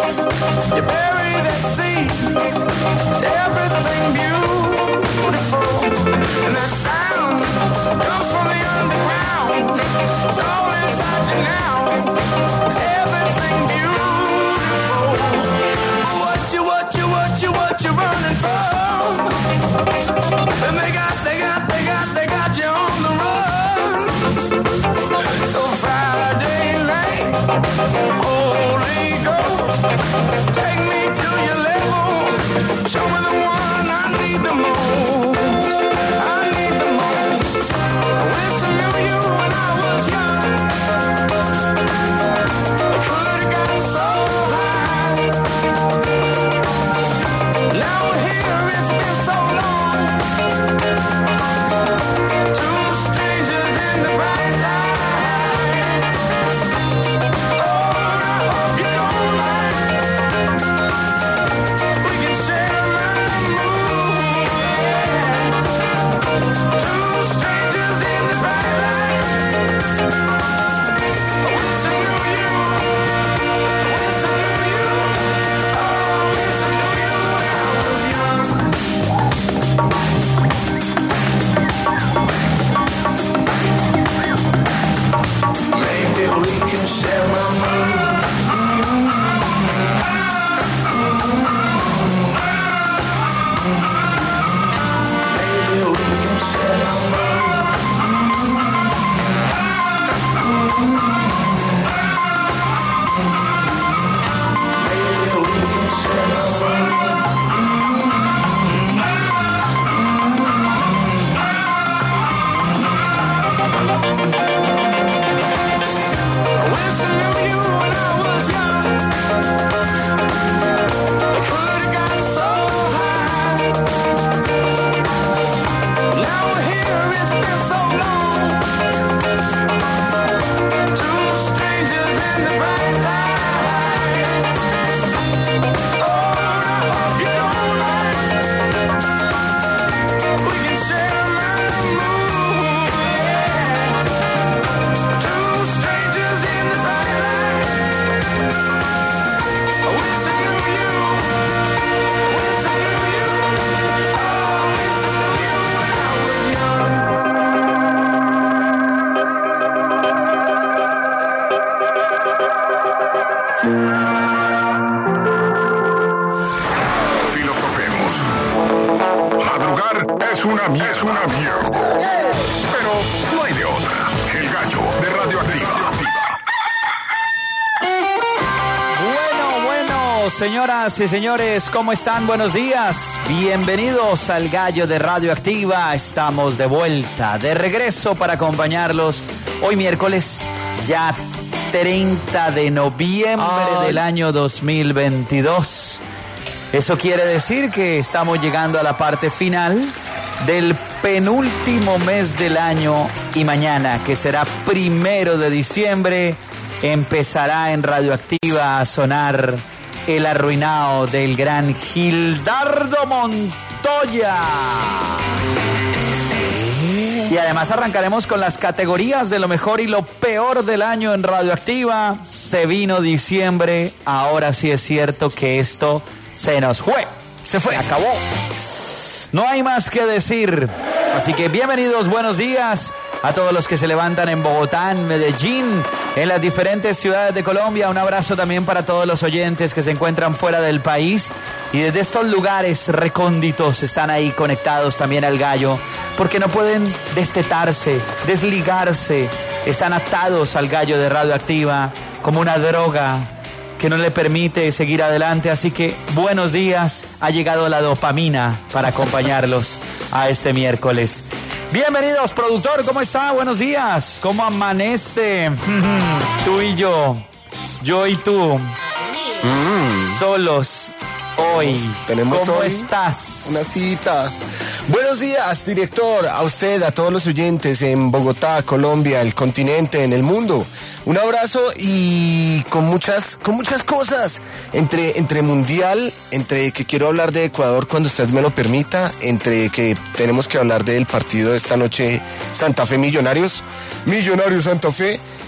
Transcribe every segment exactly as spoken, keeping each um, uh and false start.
You bury that seed. Is everything beautiful? And that sound comes from the underground. It's all inside you now. Is everything beautiful? What you, what you, what you, what you running from? And they got, they got, they got, they got you on the run. So Friday night, Holy Ghost, take me to your level. Show me the one I need the most. I need the most. I wish I knew you when I was young. I could have gotten so high. Now here it's been so long. Two strangers in the bright light. Oh, I hope you don't mind. We can share my mood. Two strangers in the bright light. I wish I knew you. Wish I knew you. Oh, wish I knew you when I was young. Maybe we can share my mood. Maybe we can share my mood. Maybe we can share my mood. I wish I knew you when I was young. I could have gotten so high. Now here it's been so long. Two strangers in the bright light. Oh, I hope you don't mind. We can share my mood. Two strangers in the bright light. I wish I knew you. Wish I knew you. Oh, wish I knew you when I was young. Filosofemos. Madrugar es una mierda. Es una mierda. Pero no hay de otra. El gallo de Radioactiva. Bueno, bueno, señoras y señores, ¿cómo están? Buenos días. Bienvenidos al Gallo de Radioactiva. Estamos de vuelta, de regreso para acompañarlos hoy miércoles, ya treinta de noviembre Ay. del año dos mil veintidós. Eso quiere decir que estamos llegando a la parte final del penúltimo mes del año y mañana, que será primero de diciembre, empezará en Radioactiva a sonar El Arruinado del gran Gildardo Montoya. Y además arrancaremos con las categorías de lo mejor y lo peor del año en Radioactiva. Se vino diciembre, ahora sí es cierto que esto se nos fue. Se fue. Se acabó. No hay más que decir. Así que bienvenidos, buenos días a todos los que se levantan en Bogotá, en Medellín, en las diferentes ciudades de Colombia. Un abrazo también para todos los oyentes que se encuentran fuera del país y desde estos lugares recónditos están ahí conectados también al gallo, porque no pueden destetarse, desligarse, están atados al gallo de Radioactiva como una droga que no le permite seguir adelante. Así que buenos días, ha llegado la dopamina para acompañarlos a este miércoles. Bienvenidos, productor, ¿cómo está? Buenos días, ¿cómo amanece? Tú y yo, yo y tú, mm. solos hoy. Tenemos ¿Cómo hoy estás? Una cita. Buenos días, director, a usted, a todos los oyentes en Bogotá, Colombia, el continente, en el mundo. Un abrazo y con muchas, con muchas cosas, entre, entre mundial, entre que quiero hablar de Ecuador cuando usted me lo permita, entre que tenemos que hablar del partido de esta noche, Santa Fe Millonarios, Millonarios Santa Fe,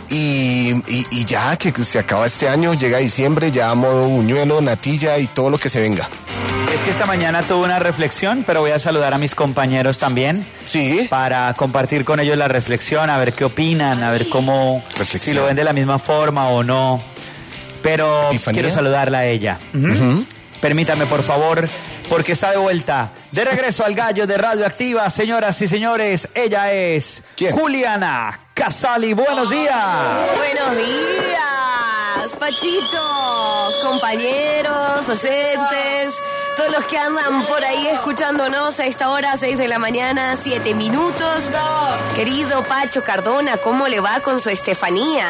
Y, y, y ya que se acaba este año, llega diciembre, ya a modo buñuelo, natilla y todo lo que se venga. Es que esta mañana tuve una reflexión, pero voy a saludar a mis compañeros también. Sí. Para compartir con ellos la reflexión, a ver qué opinan, a ver cómo, si lo ven de la misma forma o no. Pero ¿Epifanía? Quiero saludarla a ella. Uh-huh. Uh-huh. Permítame, por favor, porque está de vuelta. De regreso al gallo de Radioactiva, señoras y señores, ella es ¿Quién? Juliana Casali. Buenos días. Buenos días, Pachito, compañeros, oyentes, todos los que andan por ahí escuchándonos a esta hora, seis de la mañana, siete minutos. Querido Pacho Cardona, ¿cómo le va con su Estefanía?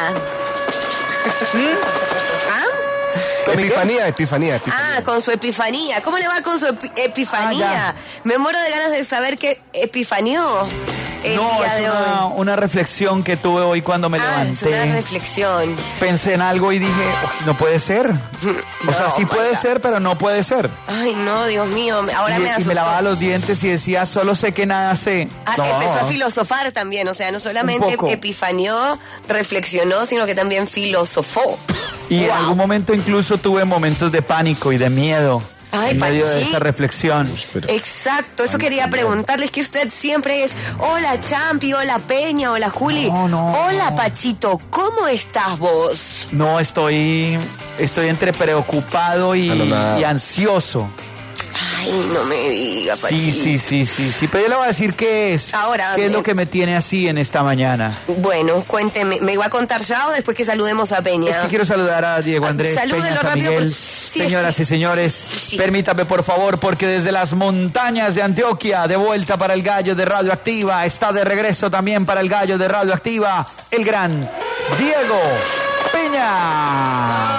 ¿Ah? Epifanía, epifanía, epifanía. Ah, con su epifanía. ¿Cómo le va con su epi- epifanía? Ah, Me muero de ganas de saber qué epifanió el No, día es de una, hoy. una reflexión que tuve hoy cuando me Ah, es levanté. una reflexión. Pensé en algo y dije, "Uy, no puede ser. O sea, No, sí puede vaya. ser, pero no puede ser. Ay, no, Dios mío, ahora y, me y asustó. me lavaba los dientes y decía, solo sé que nada sé. Ah, No. empezó a filosofar también, o sea, no solamente Un poco. epifanió, reflexionó, sino que también filosofó. Y en Wow. algún momento incluso tuve momentos de pánico y de miedo Ay, en medio de Pachín. esa reflexión. Exacto, eso quería preguntarles, que usted siempre es, hola Champi, hola Peña, hola Juli. No, no. Hola Pachito, ¿cómo estás vos? No, estoy, estoy entre preocupado y, Anonadado. y ansioso. Ay, no me diga, Pachito. Sí, sí, sí, sí, sí. Pero yo le voy a decir qué es. Ahora, ¿Qué es lo eh, que me tiene así en esta mañana? Bueno, cuénteme, ¿me iba a contar ya o después que saludemos a Peña? Es que quiero saludar a Diego Ah, Andrés salúdelo Peña San rápido, Miguel. por- sí, Señoras es que- y señores, Sí, sí. permítame por favor, porque desde las montañas de Antioquia, de vuelta para el gallo de Radioactiva, está de regreso también para el gallo de Radioactiva, el gran Diego Peña.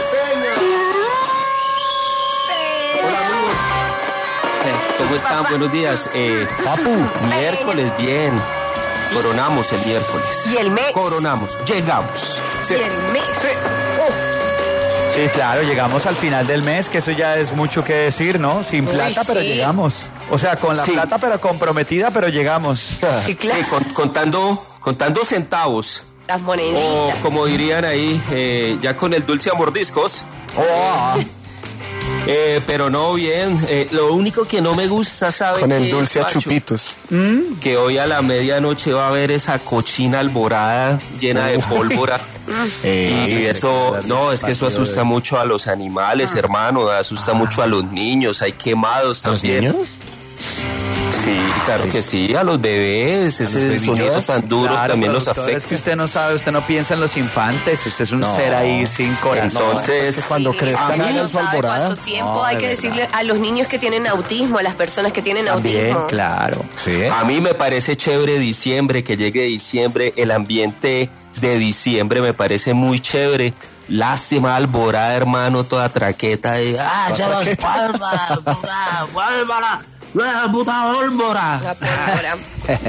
Eh, ¿Cómo están? Buenos días. Eh, Papu, miércoles, bien. Coronamos el miércoles. Y el mes. Coronamos, llegamos. Y el mes. Sí, claro, llegamos al final del mes, que eso ya es mucho que decir, ¿no? Sin Uy, plata, pero sí. llegamos. O sea, con la Sí. plata, pero comprometida, pero llegamos. Sí, claro. Sí, con- contando, contando centavos. Las O moneditas. como dirían ahí, eh, ya con el dulce a mordiscos. Oh, Eh, pero no, bien. Eh, lo único que no me gusta, ¿sabe con qué el es, dulce a Pacho? chupitos. Que hoy a la medianoche va a haber esa cochina alborada llena de pólvora. Y eso, no, es que eso asusta mucho a los animales, hermano, asusta mucho a los niños, hay quemados ¿A los también. niños? Sí, claro que sí, a los bebés, ese bebillos? sonido tan duro Claro, también los productor, afecta. Es que usted no sabe, usted no piensa en los infantes, usted es un No. ser ahí sin corazón. Entonces, Es que cuando Sí, crezcan a mí hagan no su sabe alborada. cuánto tiempo No, hay de que verdad. decirle a los niños que tienen autismo, a las personas que tienen También, autismo. claro. Sí. a mí me parece chévere diciembre, que llegue diciembre, el ambiente de diciembre me parece muy chévere. Lástima, alborada, hermano, toda traqueta de, ah, ya los pólvora, puta, pólvora, ah, puta pólvora. La pólvora.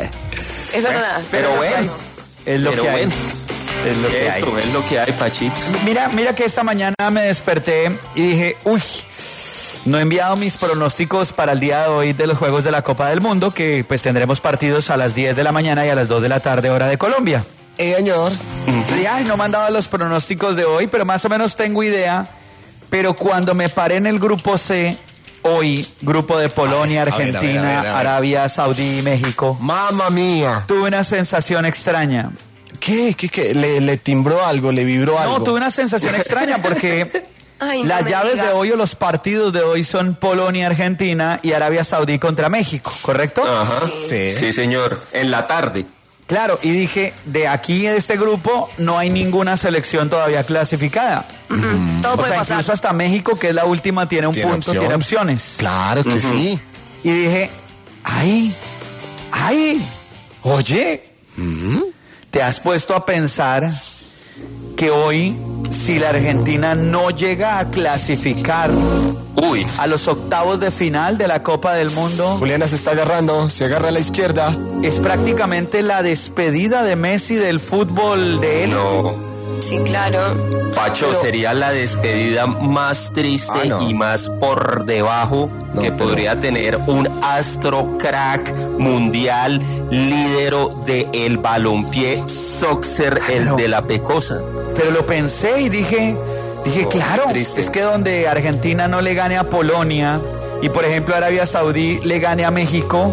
Es verdad. Pero bueno, Es lo pero que hay. bueno, Es lo que hay. esto es lo que hay, Pachito. Mira, mira que esta mañana me desperté y dije, uy, no he enviado mis pronósticos para el día de hoy de los Juegos de la Copa del Mundo, que pues tendremos partidos a las diez de la mañana y a las dos de la tarde, hora de Colombia. Eh, señor. Y, ay, no me han dado los pronósticos de hoy, pero más o menos tengo idea. Pero cuando me paré en el grupo C, hoy, grupo de Polonia, A ver, a ver, Argentina, a ver, a ver, a ver. Arabia Saudí y México, Mamma mía. tuve una sensación extraña. ¿Qué? ¿Qué? ¿Qué? ¿Le, le timbró algo? ¿Le vibró algo? No, tuve una sensación extraña porque Ay, no las me llaves diga. de hoy o los partidos de hoy son Polonia, Argentina y Arabia Saudí contra México, ¿correcto? Ajá. Sí. Sí, señor. En la tarde. Claro, y dije, de aquí de este grupo no hay ninguna selección todavía clasificada. Todo O puede sea, pasar. incluso hasta México, que es la última, tiene un ¿Tiene punto, opción? tiene opciones. Claro que sí. Y dije, ay, ay, oye, ¿te has puesto a pensar que hoy, si la Argentina no llega a clasificar Uy, a los octavos de final de la Copa del Mundo, Juliana se está agarrando, se agarra a la izquierda. es prácticamente la despedida de Messi del fútbol de él? no. Sí, claro. Pacho, Pero- sería la despedida más triste Ah, no. y más por debajo No, que pero- podría tener un astro crack mundial, lídero de el balompié soccer, el Claro. de la Pecosa. Pero lo pensé y dije, dije, Oh, claro, triste. es que donde Argentina no le gane a Polonia y por ejemplo Arabia Saudí le gane a México,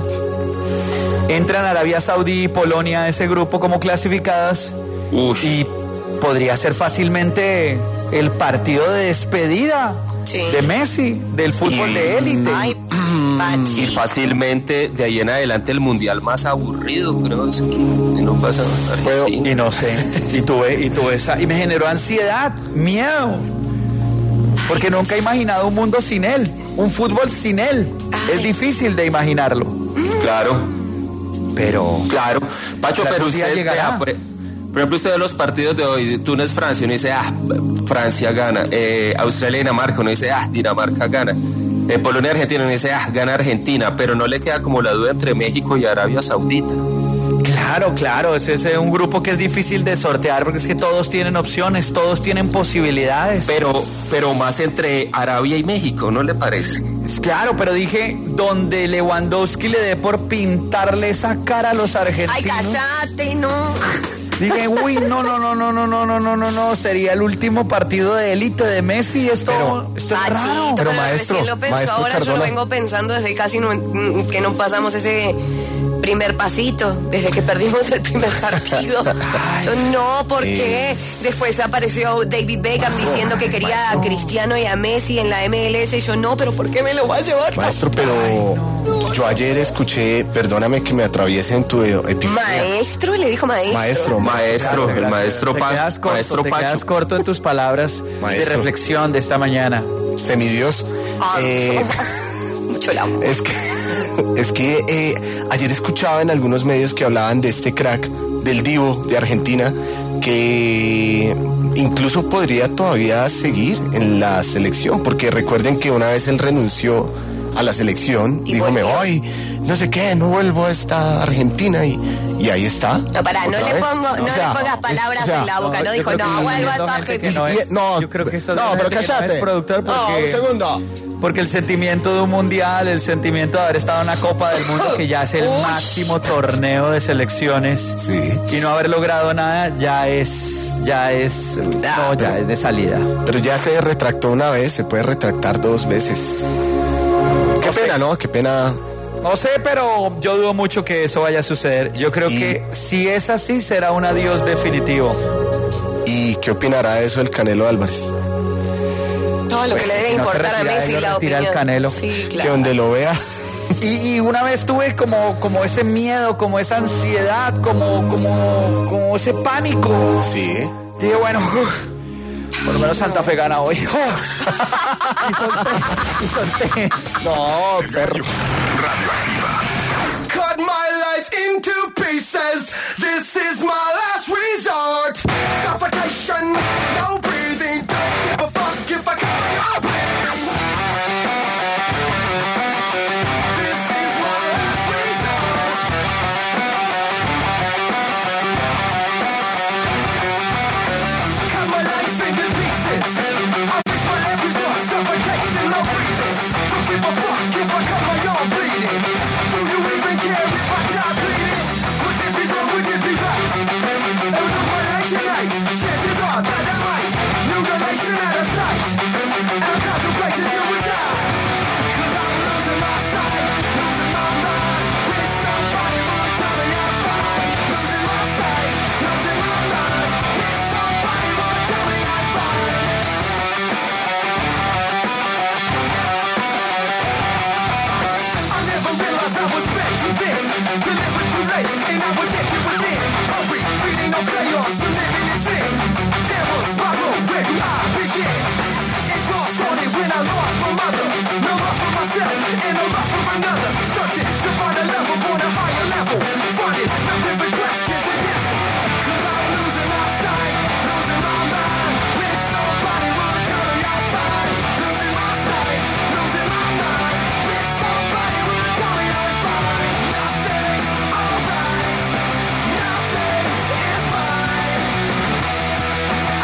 entran Arabia Saudí y Polonia a ese grupo como clasificadas Uy. y podría ser fácilmente el partido de despedida Sí. de Messi, del fútbol Y- de élite. Ay, Y Pachi. fácilmente de ahí en adelante el mundial más aburrido, creo es que no pasa en Puedo- Argentina. Y no sé, y tuve, y tuve esa, y me generó ansiedad, miedo, porque nunca he imaginado un mundo sin él, un fútbol sin él. Ay. Es difícil de imaginarlo, Claro, pero claro. Pacho, Claro, pero un día usted, llegará. vea, por, por ejemplo, usted ve los partidos de hoy, Túnez-Francia, uno dice, ah, Francia gana. Eh, Australia-Dinamarca, uno dice, ah, Dinamarca gana. Eh, Polonia-Argentina, uno dice, ah, gana Argentina. Pero no le queda como la duda entre México y Arabia Saudita. claro, claro, ese es un grupo que es difícil de sortear porque es que todos tienen opciones, todos tienen posibilidades. Pero, pero más entre Arabia y México, ¿no le parece? Claro, pero dije, donde Lewandowski le dé por pintarle esa cara a los argentinos. Ay, cállate, no. Dije, uy, no, no, no, no, no, no, no, no, no, no, sería el último partido de élite de Messi, esto, Pero- esto es Pachito, raro. Pero, pero maestro, recién lo pensó, maestro ahora yo lo Cardona. vengo pensando desde casi no- mm, que no pasamos ese primer pasito, desde que perdimos el primer partido. Yo no, ¿por qué? Después apareció David Beckham diciendo que quería a Cristiano y a Messi en la M L S, y yo no, pero ¿por qué me lo va a llevar? Maestro, pero yo ayer escuché, perdóname que me atraviese en tu epifanía. Maestro, le dijo maestro. Maestro, Maestro, el maestro, te Pa- quedas corto, maestro te Pacho. quedas corto en tus palabras de Maestro. reflexión de esta mañana. semidios. Ah, Eh, Mucho la es que, es que eh, ayer escuchaba en algunos medios que hablaban de este crack, del Divo de Argentina, que incluso podría todavía seguir en la selección, porque recuerden que una vez él renunció a la selección, Y dijo, me volvió. voy, no sé qué, no vuelvo a esta Argentina, y, y ahí está. No, pará, no otra le vez. pongo, no O sea, le pongas es- palabras o sea, en la boca, no, yo dijo, creo que no, vuelvo a viendo esta gente que Argentina. no y- es- no, yo creo que estás no, viendo pero gente que no cállate. es productor No, porque- un segundo. Porque el sentimiento de un mundial, el sentimiento de haber estado en una Copa del Mundo, que ya es el máximo torneo de selecciones, Sí. y no haber logrado nada, ya es, ya es, no, ya es de salida. Pero ya se retractó una vez, se puede retractar dos veces. Qué pena, ¿no? Qué pena. No sé, pero yo dudo mucho que eso vaya a suceder. Yo creo Y- que si es así, será un adiós definitivo. ¿Y qué opinará de eso el Canelo Álvarez? Todo lo que le debe si no se importar a retira, Messi, ellos la retira el opinión. Canelo. Sí, Que claro. donde lo vea. Y, y una vez tuve como, como ese miedo, como esa ansiedad, como, como, como ese pánico. Sí. Dije, bueno, uf, por lo menos Santa Fe gana hoy. Uf. Y solté, y solté. No, perro. Radioactiva. Cut my life into pieces. This is my last resort. Suffocation, no breathing. Don't give a fuck if I cut your brain. This is my last resort. Cut my life into pieces. I reach my last resort. Suffocation, no breathing. Don't give a fuck if I cut my own bleeding. Do you even care if I die bleeding? Would this be wrong? Would this be right? And with my life tonight, chances are that I might. Mutilation out of sight. And I'm contemplating suicide. Cause I'm losing my sight, losing my mind. Wish somebody would tell me I'm fine. Losing my sight, losing my mind. Wish somebody would tell me I'm fine. I never realized I was back within. Till it was too late, and I was empty within. Hurry, reading no chaos, so living in sin. There was my room, where do I begin? It all started when I lost my mother. No love for myself, and no love for another. Searching to find a love upon a higher level. Finding nothing but questions and death. Cause I'm losing my sight, losing my mind. Wish somebody would tell me I'm fine. Losing my sight, losing my mind. Wish somebody would tell me I'm fine. Nothing's alright. Nothing is mine.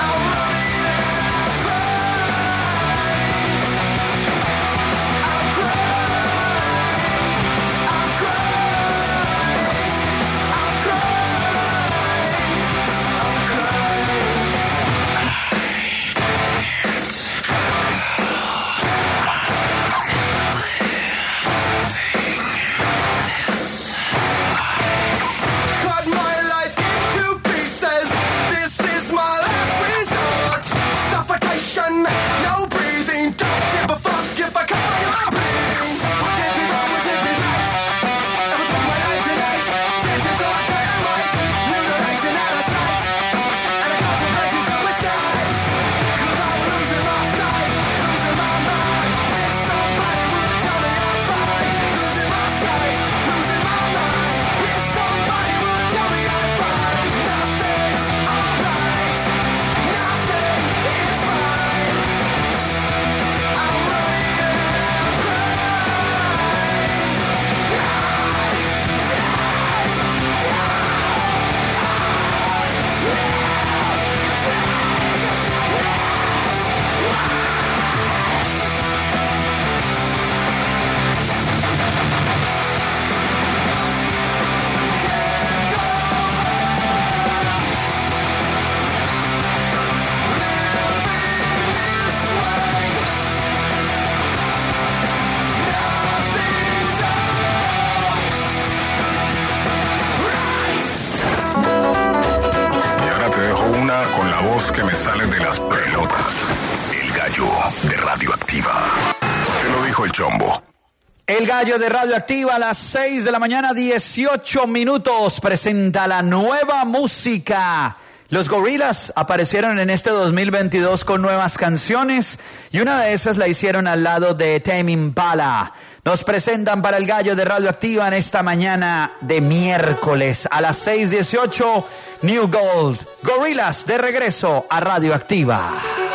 la voz que me sale de las pelotas. El gallo de Radioactiva. Te lo dijo el Chombo. El gallo de Radioactiva a las seis de la mañana, dieciocho minutos, presenta la nueva música. Los Gorillaz aparecieron en este dos mil veintidós con nuevas canciones y una de esas la hicieron al lado de Tame Impala. Nos presentan para el gallo de Radioactiva en esta mañana de miércoles a las seis dieciocho, New Gold. Gorillaz de regreso a Radioactiva.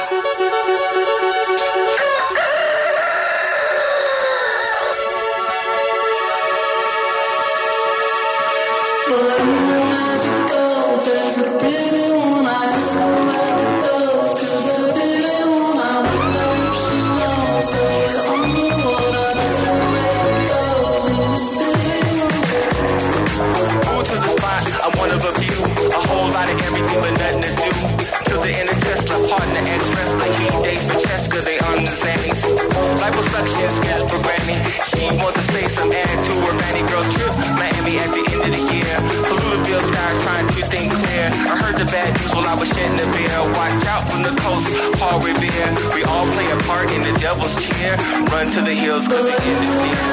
Everything but nothing to do. Till the inner Tesla, partner, ex-wrestler. He dates Francesca, they understand he's liposuction, skills programming. She wants to say some add to her Manny girl's trip. Miami at the end of the year. Polluted sky trying to think clear. I heard the bad news while I was shedding the beer. Watch out from the coast, Paul Revere. We all play a part in the devil's cheer. Run to the hills cause the end is near.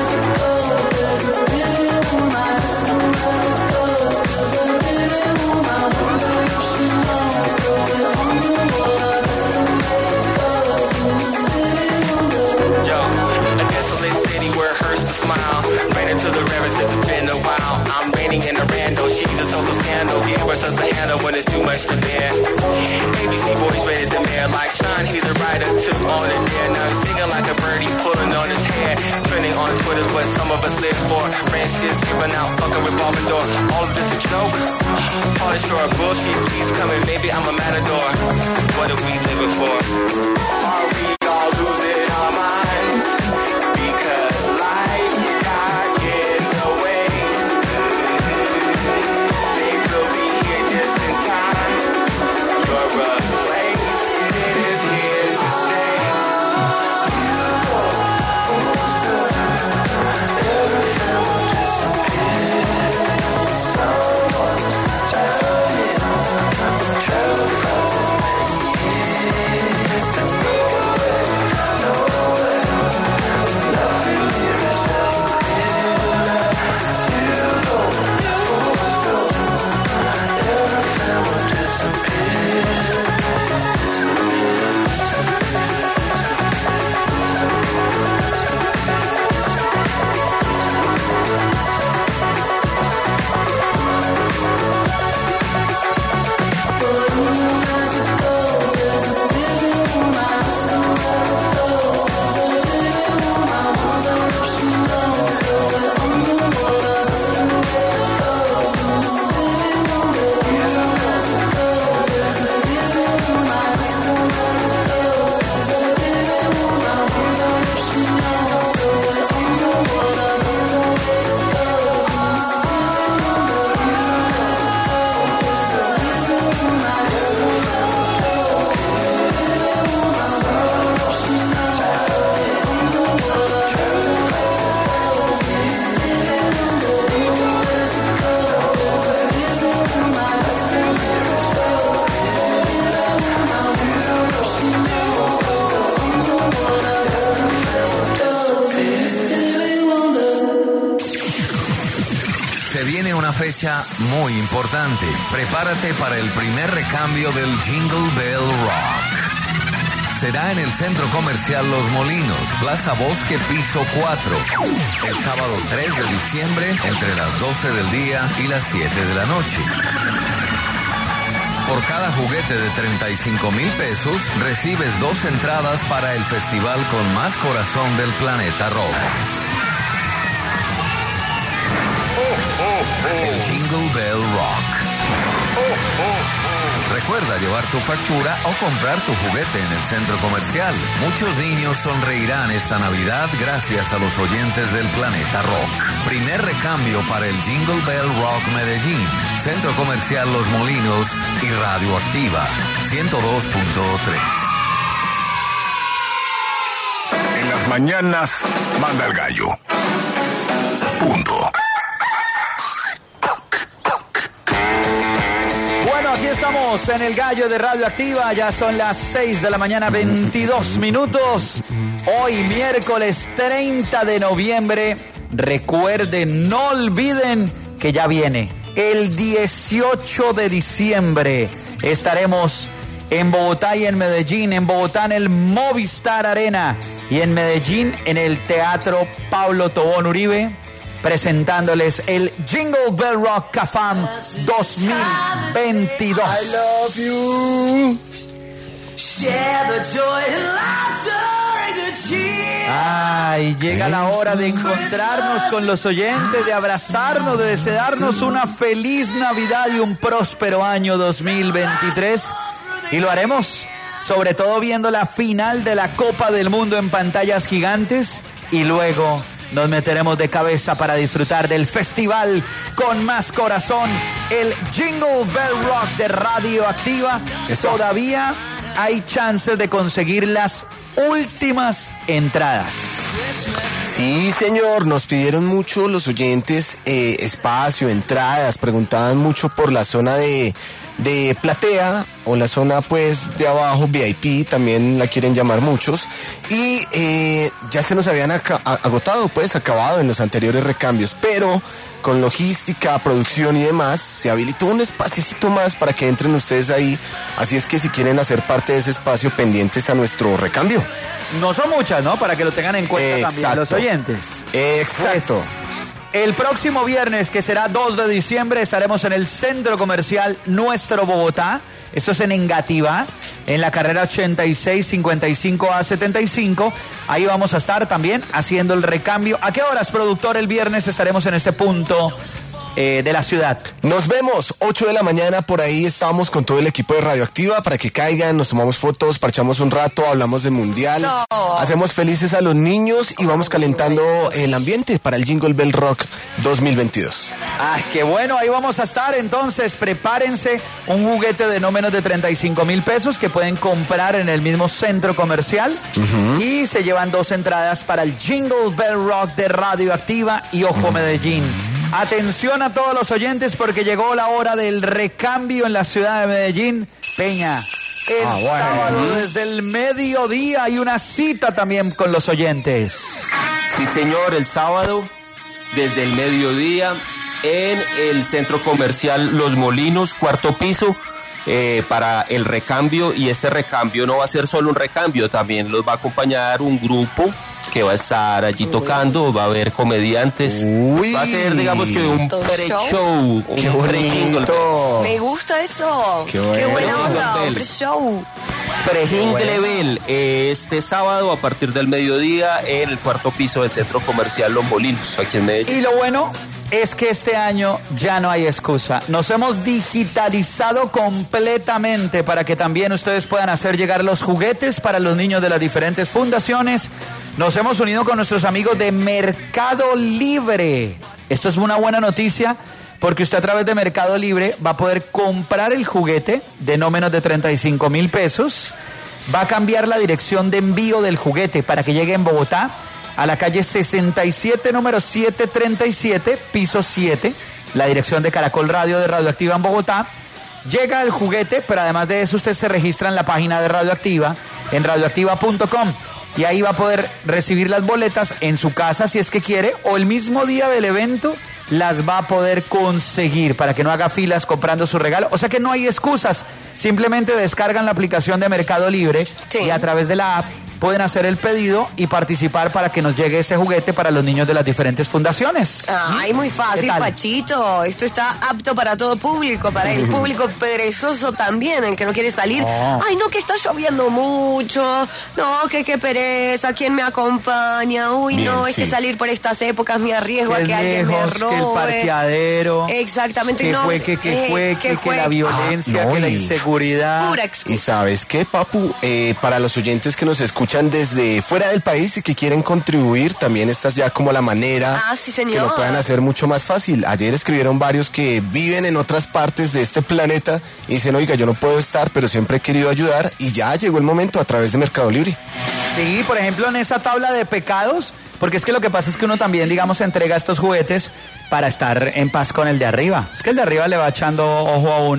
Yo, a desolate city where it hurts to smile. Ran into the river since it's been a while. I'm raining in a rando, she's a social scandal. Give her such a handle when it's too much to bear. A B C boys rated the mayor like Sean, he's a writer, took on it there. Now he's singing like a birdie, pulling on his hair. Trending on Twitter's what some of us live for. Ranch kids giving out, fucking revolving door. All of this a joke. Polish for a bullshit, please come in, maybe I'm a matador. What are we living for? Are we all losing our minds? Because life got in the way. They will be here just in time. Your replacement is here to stay. Every film will disappear. Someone's traveling, travel for many years to go away, nowhere. Love really resembles you go, fools go. Every film will disappear, disappear, Se viene una fecha muy importante. Prepárate para el primer recambio del Jingle Bell Rock. Será en el Centro Comercial Los Molinos, Plaza Bosque, piso cuatro. El sábado tres de diciembre, entre las doce del día y las siete de la noche. Por cada juguete de treinta y cinco mil pesos, recibes dos entradas para el festival con más corazón del planeta rock. El Jingle Bell Rock. Recuerda llevar tu factura o comprar tu juguete en el centro comercial. Muchos niños sonreirán esta Navidad gracias a los oyentes del Planeta Rock. Primer recambio para el Jingle Bell Rock Medellín, Centro Comercial Los Molinos y Radioactiva ciento dos punto tres. En las mañanas, manda el gallo. Punto. Bueno, aquí estamos en el Gallo de Radioactiva, ya son las seis de la mañana, veintidós minutos. Hoy miércoles treinta de noviembre. Recuerden, no olviden que ya viene el dieciocho de diciembre. Estaremos en Bogotá y en Medellín. En Bogotá en el Movistar Arena y en Medellín en el Teatro Pablo Tobón Uribe, presentándoles el Jingle Bell Rock CAFAM dos mil veintidós. I love you. Ay, llega la hora de encontrarnos con los oyentes, de abrazarnos, de desearnos una feliz Navidad y un próspero año dos mil veintitrés. Y lo haremos sobre todo viendo la final de la Copa del Mundo en pantallas gigantes, y luego nos meteremos de cabeza para disfrutar del festival con más corazón, el Jingle Bell Rock de Radioactiva. Eso. Todavía hay chances de conseguir las últimas entradas. Sí, señor, nos pidieron mucho los oyentes eh, espacio, entradas, preguntaban mucho por la zona de, de platea o la zona pues de abajo, V I P, también la quieren llamar muchos, y eh, ya se nos habían aca- agotado, pues acabado en los anteriores recambios, pero con logística, producción y demás, se habilitó un espacito más para que entren ustedes ahí, así es que si quieren hacer parte de ese espacio, pendientes a nuestro recambio. No son muchas, ¿no? Para que lo tengan en cuenta Exacto. también los oyentes. Exacto. Pues, el próximo viernes, que será dos de diciembre, estaremos en el Centro Comercial Nuestro Bogotá. Esto es en Engativá, en la carrera ochenta y seis cincuenta y cinco A setenta y cinco. Ahí vamos a estar también haciendo el recambio. ¿A qué horas, productor, el viernes estaremos en este punto eh, de la ciudad? Nos vemos, ocho de la mañana, por ahí estamos con todo el equipo de Radioactiva para que caigan, nos tomamos fotos, parchamos un rato, hablamos del mundial, No. hacemos felices a los niños y vamos calentando el ambiente para el Jingle Bell Rock dos mil veintidós. ¡Ay, qué bueno! Ahí vamos a estar. Entonces, prepárense un juguete de no menos de treinta y cinco mil pesos que pueden comprar en el mismo centro comercial. Uh-huh. Y se llevan dos entradas para el Jingle Bell Rock de Radioactiva y Ojo uh-huh. Medellín. Atención a todos los oyentes porque llegó la hora del recambio en la ciudad de Medellín. Peña, el ah, bueno. sábado desde el mediodía hay una cita también con los oyentes. Sí, señor, el sábado desde el mediodía en el centro comercial Los Molinos, cuarto piso, eh, para el recambio. Y este recambio no va a ser solo un recambio, también los va a acompañar un grupo que va a estar allí tocando, va a haber comediantes. Uy. Va a ser, digamos que un pre-show. ¡Qué bonito! Me gusta eso. Qué, bueno. Qué buena onda, Bell. un pre-show. Pre-Jingle Bell, este sábado a partir del mediodía en el cuarto piso del centro comercial Los Molinos, aquí en Medellín. Y lo bueno es que este año ya no hay excusa. Nos hemos digitalizado completamente para que también ustedes puedan hacer llegar los juguetes para los niños de las diferentes fundaciones. Nos hemos unido con nuestros amigos de Mercado Libre. Esto es una buena noticia porque usted a través de Mercado Libre va a poder comprar el juguete de no menos de treinta y cinco mil pesos. Va a cambiar la dirección de envío del juguete para que llegue en Bogotá a la calle sesenta y siete, número setecientos treinta y siete, piso siete, la dirección de Caracol Radio de Radioactiva en Bogotá. Llega el juguete, pero además de eso usted se registra en la página de Radioactiva, en radioactiva punto com, y ahí va a poder recibir las boletas en su casa si es que quiere, o el mismo día del evento las va a poder conseguir para que no haga filas comprando su regalo. O sea que no hay excusas, simplemente descargan la aplicación de Mercado Libre sí. y a través de la app pueden hacer el pedido y participar para que nos llegue ese juguete para los niños de las diferentes fundaciones. Ay, muy fácil, Pachito. Esto está apto para todo público, para el público perezoso también, el que no quiere salir. Oh. Ay, no, que está lloviendo mucho. No, que qué pereza. ¿Quién me acompaña? Uy, Bien, no, sí. es que salir por estas épocas me arriesgo que a que lejos, alguien me robe. Que el parqueadero. Exactamente. Que no, fue, que, que, eh, fue, que, que la violencia, ah, no, que la inseguridad. Pura excusa. ¿Y sabes qué, Papu? Eh, para los oyentes que nos escuchan desde fuera del país y que quieren contribuir, también esta es ya como la manera ah, sí, señor. que lo puedan hacer mucho más fácil. Ayer escribieron varios que viven en otras partes de este planeta y dicen, oiga, yo no puedo estar, pero siempre he querido ayudar, y ya llegó el momento a través de Mercado Libre. Sí, por ejemplo, en esa tabla de pecados, porque es que lo que pasa es que uno también, digamos, entrega estos juguetes para estar en paz con el de arriba. Es que el de arriba le va echando ojo a uno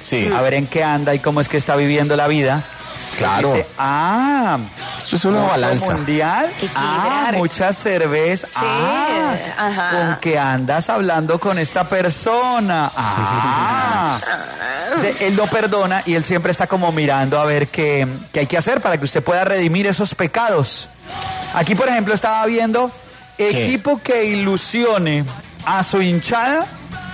Sí. a ver en qué anda y cómo es que está viviendo la vida. Claro. Dice, ah, Esto es una mucho balanza. mundial, ah, Equilibrar. mucha cerveza, Sí, ah, ajá. con que andas hablando con esta persona, ah. Dice, él no perdona y él siempre está como mirando a ver qué, qué hay que hacer para que usted pueda redimir esos pecados. Aquí, por ejemplo, estaba viendo equipo que ilusione a su hinchada.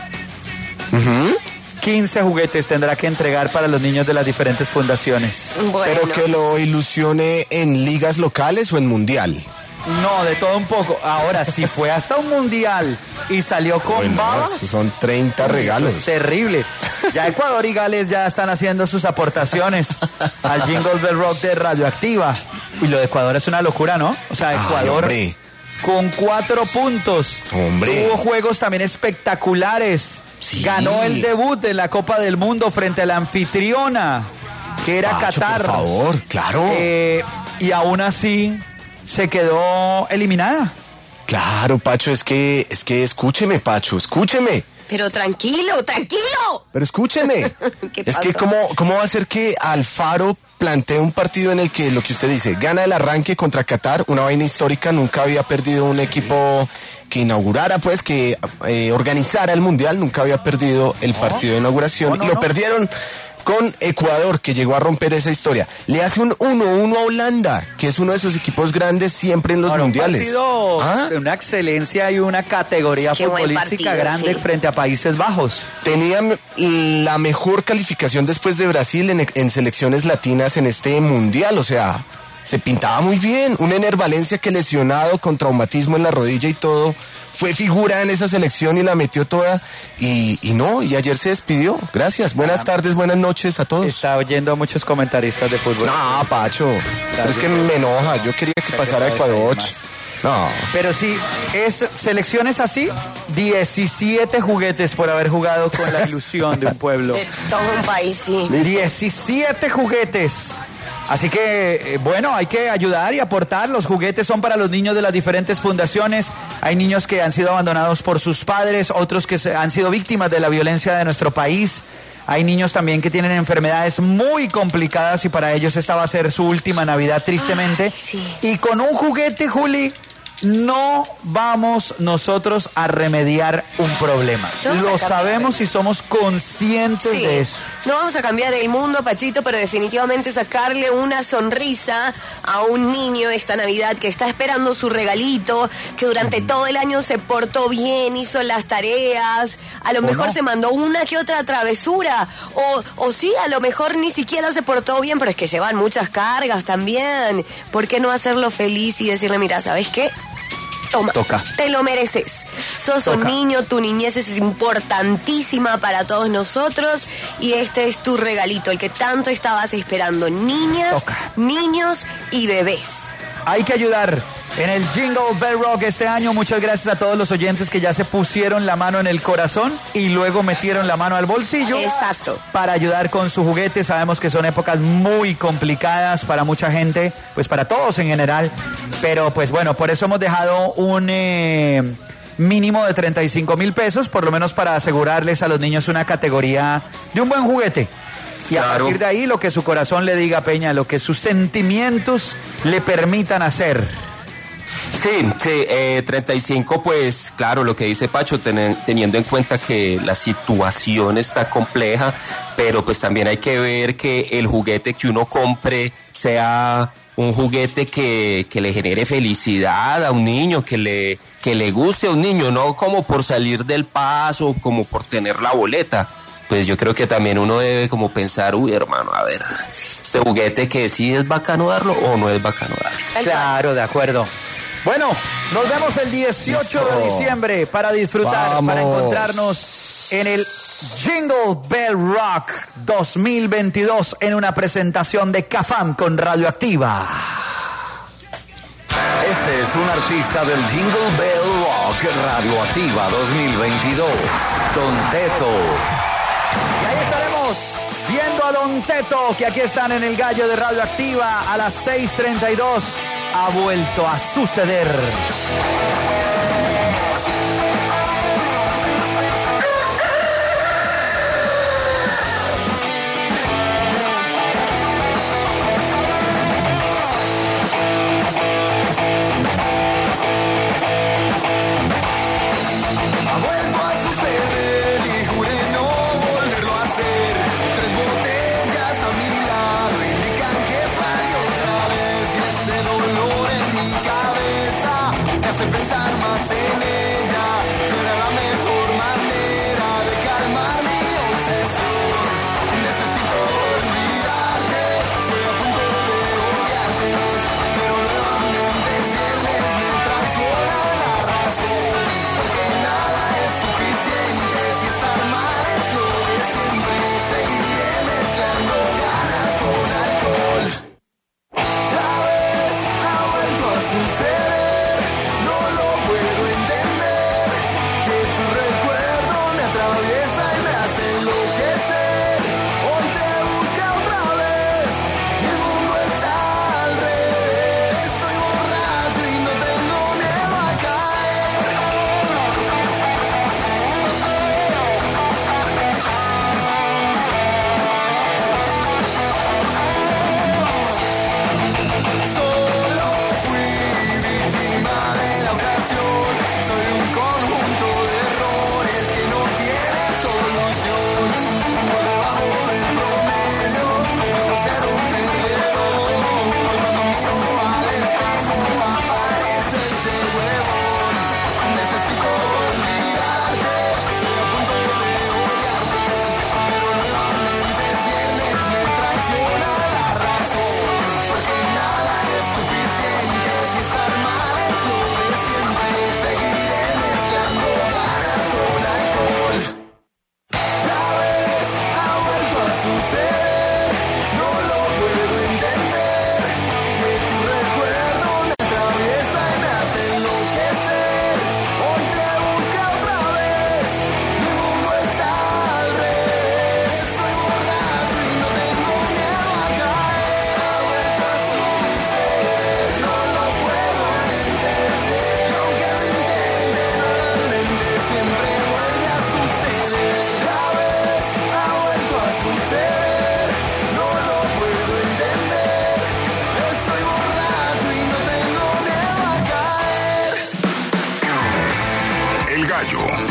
quince juguetes tendrá que entregar para los niños de las diferentes fundaciones. Bueno. Pero que lo ilusione en ligas locales o en mundial. No, de todo un poco. Ahora, si fue hasta un mundial y salió con Bueno, babas, esos son treinta eso regalos. es terrible. Ya Ecuador y Gales ya están haciendo sus aportaciones al Jingle Bell Rock de Radioactiva. Y lo de Ecuador es una locura, ¿no? O sea, Ay, Ecuador hombre. con cuatro puntos. Hombre. Tuvo juegos también espectaculares. Sí. Ganó el debut de la Copa del Mundo frente a la anfitriona, que era Pacho, Qatar. por favor, claro. Eh, y aún así se quedó eliminada. Claro, Pacho, es que, es que escúcheme, Pacho, escúcheme. Pero tranquilo, tranquilo. Pero escúcheme. ¿Qué Es pasa? que cómo, cómo va a ser que Alfaro plantee un partido en el que lo que usted dice, gana el arranque contra Qatar, una vaina histórica, nunca había perdido un equipo que inaugurara, pues, que eh, organizara el Mundial, nunca había perdido el partido de inauguración. No, no, y lo no. perdieron con Ecuador, que llegó a romper esa historia. Le hace un uno uno a Holanda, que es uno de esos equipos grandes siempre en los Ahora, mundiales. Un partido ¿Ah? de una excelencia y una categoría Qué buen futbolística partido, grande sí. frente a Países Bajos. Tenían la mejor calificación después de Brasil en, en selecciones latinas en este mundial, o sea, se pintaba muy bien. Un Ener Valencia que lesionado con traumatismo en la rodilla y todo, fue figura en esa selección y la metió toda. Y, y no, y ayer se despidió. Gracias, buenas tardes, buenas noches a todos. Está oyendo a muchos comentaristas de fútbol. No, Pacho, pero es que me enoja, yo quería que pasara a Ecuador. No. Pero sí, es selecciones así, diecisiete juguetes por haber jugado con la ilusión de un pueblo. De todo un país, sí. diecisiete juguetes. Así que, eh, bueno, hay que ayudar y aportar. Los juguetes son para los niños de las diferentes fundaciones. Hay niños que han sido abandonados por sus padres, otros que se- han sido víctimas de la violencia de nuestro país. Hay niños también que tienen enfermedades muy complicadas y para ellos esta va a ser su última Navidad, tristemente. Ay, sí. Y con un juguete, Juli, no vamos nosotros a remediar un problema. No vamos a Lo cambiar. sabemos y somos conscientes Sí. de eso. No vamos a cambiar el mundo, Pachito, pero definitivamente sacarle una sonrisa a un niño esta Navidad que está esperando su regalito, que durante todo el año se portó bien, hizo las tareas, a lo ¿O mejor no? se mandó una que otra travesura, o, o sí, a lo mejor ni siquiera se portó bien, pero es que llevan muchas cargas también. ¿Por qué no hacerlo feliz y decirle, mira, ¿sabes qué? Toma, Toca. te lo mereces. Sos un Toca. niño, tu niñez es importantísima para todos nosotros y este es tu regalito, el que tanto estabas esperando. Niñas, Toca. niños y bebés. Hay que ayudar en el Jingle Bell Rock este año. Muchas gracias a todos los oyentes que ya se pusieron la mano en el corazón y luego metieron la mano al bolsillo. Exacto. Para ayudar con su juguete. Sabemos que son épocas muy complicadas para mucha gente, pues para todos en general. Pero pues bueno, por eso hemos dejado un eh, mínimo de treinta y cinco mil pesos, por lo menos para asegurarles a los niños una categoría de un buen juguete. Y a Claro. partir de ahí lo que su corazón le diga, Peña, lo que sus sentimientos le permitan hacer. Sí, sí, eh, treinta y cinco, pues claro, lo que dice Pacho, ten- teniendo en cuenta que la situación está compleja, pero pues también hay que ver que el juguete que uno compre sea un juguete que, que le genere felicidad a un niño, que le, que le guste a un niño, no como por salir del paso, como por tener la boleta. Pues yo creo que también uno debe como pensar, uy hermano, a ver, este juguete que sí es bacano darlo o no es bacano darlo. Tal cual. Claro, de acuerdo. Bueno, nos vemos el dieciocho de Listo. diciembre para disfrutar, Vamos. para encontrarnos en el Jingle Bell Rock dos mil veintidós en una presentación de Cafam con Radioactiva. Este es un artista del Jingle Bell Rock Radioactiva dos mil veintidós. Don Teto. Y ahí estaremos viendo a Don Teto, que aquí están en el Gallo de Radioactiva a las seis treinta y dos. Ha vuelto a suceder.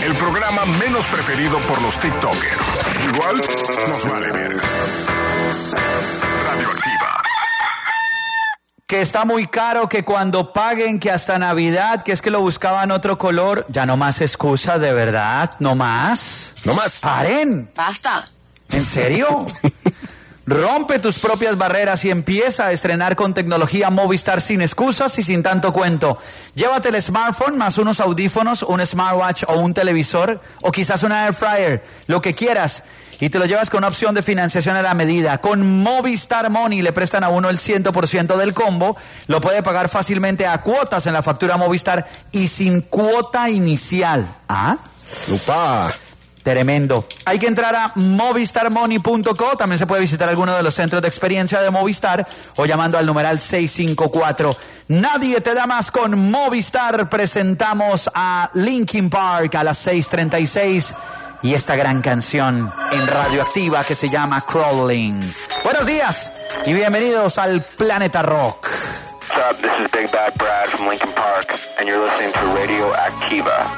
el programa menos preferido por los TikTokers. Igual nos vale verga. Radioactiva. Que está muy caro, que cuando paguen, que hasta Navidad, que es que lo buscaban otro color. Ya no más excusas, de verdad, no más. No más. ¡Paren! Basta. ¿En serio? Rompe tus propias barreras y empieza a estrenar con tecnología Movistar sin excusas y sin tanto cuento. Llévate el smartphone más unos audífonos, un smartwatch o un televisor o quizás una air fryer, lo que quieras. Y te lo llevas con una opción de financiación a la medida. Con Movistar Money le prestan a uno el cien por ciento del combo. Lo puede pagar fácilmente a cuotas en la factura Movistar y sin cuota inicial. ¿Ah? ¡Upa! Tremendo. Hay que entrar a movistar money punto co. También se puede visitar alguno de los centros de experiencia de Movistar o llamando al numeral seis cinco cuatro. Nadie te da más con Movistar. Presentamos a Linkin Park a las seis treinta y seis y esta gran canción en Radioactiva que se llama Crawling. Buenos días y bienvenidos al Planeta Rock. What's up? This is Big Bad Brad from Linkin Park and you're listening to Radioactiva.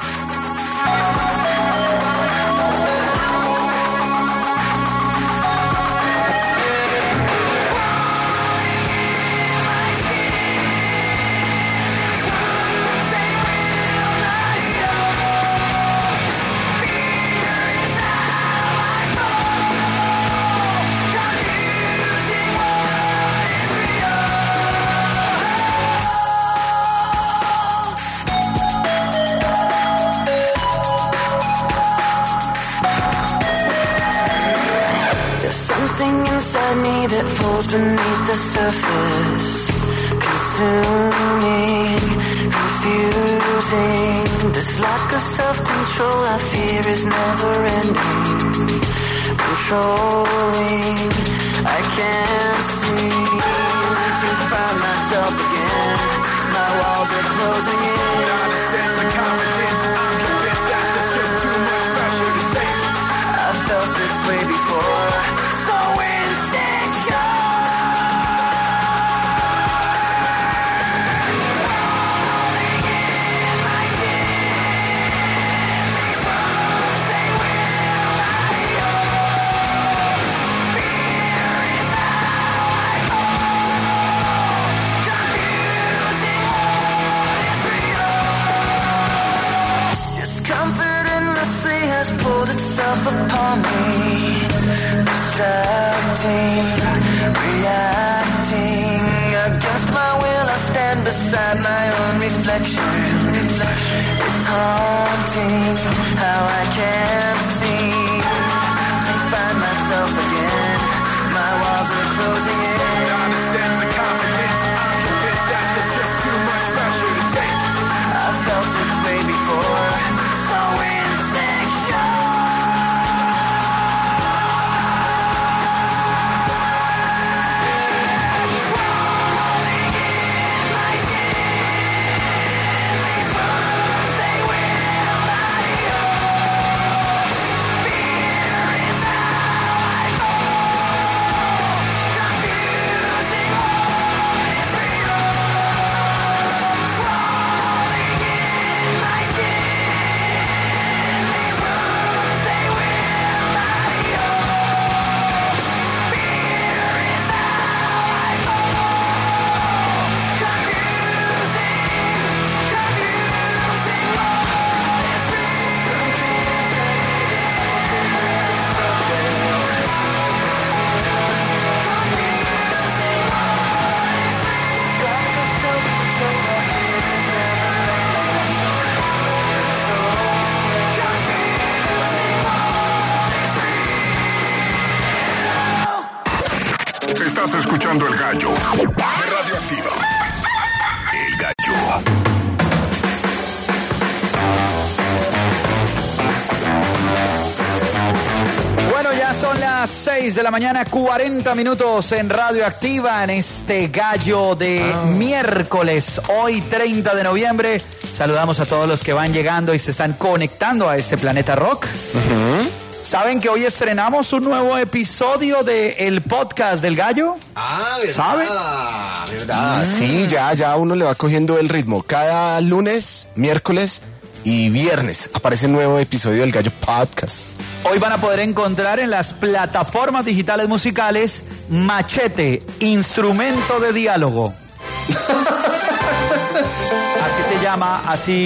Something inside me that pulls beneath the surface, consuming, confusing. This lack of self-control I fear is never ending, controlling. I can't seem to find myself again. My walls are closing in. Not a sense of confidence. I'm convinced that there's just too much pressure to take. I felt this way before. Upon me, distracting, reacting against my will. I stand beside my own reflection. It's haunting how I can't seem to find myself again. My walls are closing in. Not a sense of confidence. I'm convinced that there's just too much pressure to take. I felt this way before. So insecure. Estás escuchando El Gallo de Radioactiva. El Gallo. Bueno, ya son las seis de la mañana, cuarenta minutos en Radioactiva en este Gallo de ah. miércoles, hoy treinta de noviembre. Saludamos a todos los que van llegando y se están conectando a este Planeta Rock. Uh-huh. ¿Saben que hoy estrenamos un nuevo episodio de el podcast del Gallo? Ah, ¿verdad? ¿Saben? ¿Verdad? Mm. Sí, ya, ya uno le va cogiendo el ritmo. Cada lunes, miércoles, y viernes aparece un nuevo episodio del Gallo Podcast. Hoy van a poder encontrar en las plataformas digitales musicales Machete, instrumento de diálogo. Así se llama, así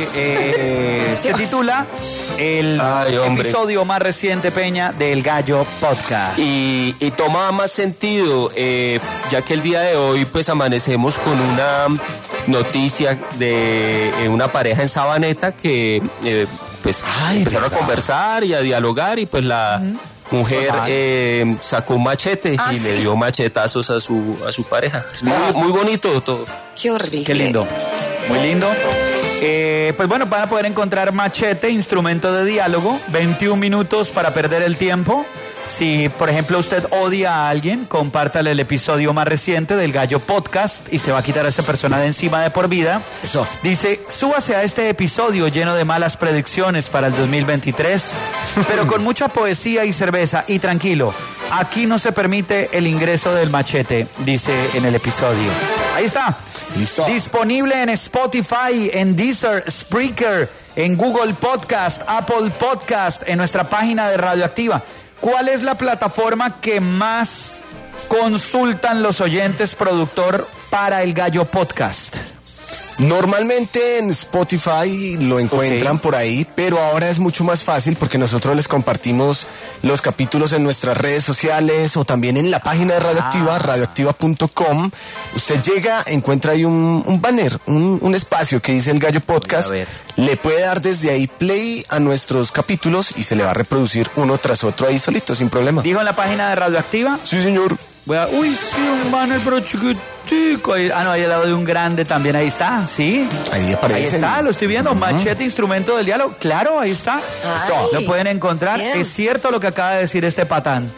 eh, se titula el Ay, episodio más reciente, Peña, del Gallo Podcast. Y, y toma más sentido, eh, ya que el día de hoy pues amanecemos con una noticia de eh, una pareja en Sabaneta que eh, pues Ay, empezaron ¿verdad? a conversar y a dialogar y pues la mujer eh, sacó un machete Ah, y sí. le dio machetazos a su a su pareja. Es muy, muy bonito todo. Qué horrible. Qué lindo, muy lindo. Eh, pues bueno, van a poder encontrar Machete, instrumento de diálogo, veintiún minutos para perder el tiempo. Si, por ejemplo, usted odia a alguien, compártale el episodio más reciente del Gallo Podcast y se va a quitar a esa persona de encima de por vida. Eso. Dice, súbase a este episodio lleno de malas predicciones para el dos mil veintitrés, pero con mucha poesía y cerveza. Y tranquilo, aquí no se permite el ingreso del machete, dice en el episodio. Ahí está. Listo. Disponible en Spotify, en Deezer, Spreaker, en Google Podcast, Apple Podcast, en nuestra página de Radioactiva. ¿Cuál es la plataforma que más consultan los oyentes, productor, para el Gallo Podcast? Normalmente en Spotify lo encuentran Ok. por ahí, pero ahora es mucho más fácil porque nosotros les compartimos los capítulos en nuestras redes sociales o también en la página de Radioactiva, Ah. radioactiva punto com. Usted llega, encuentra ahí un, un banner, un, un espacio que dice el Gallo Podcast. Voy a ver. Le puede dar desde ahí play a nuestros capítulos y se le va a reproducir uno tras otro ahí solito, sin problema. ¿Dijo en la página de Radioactiva? Sí, señor. Voy a- uy, sí, un banner pero chiquitico. Ahí- Ah, no, ahí al lado de un grande también, ahí está, sí. Ahí aparece. Ahí está, lo estoy viendo. Machete, instrumento del diálogo. Claro, ahí está. Ay, Lo pueden encontrar. bien. Es cierto lo que acaba de decir este patán.